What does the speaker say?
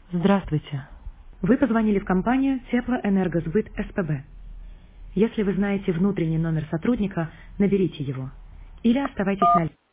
Здравствуйте. Вы позвонили в компанию Теплоэнергосбыт СПБ. Если вы знаете внутренний номер сотрудника, наберите его. Или оставайтесь на линии.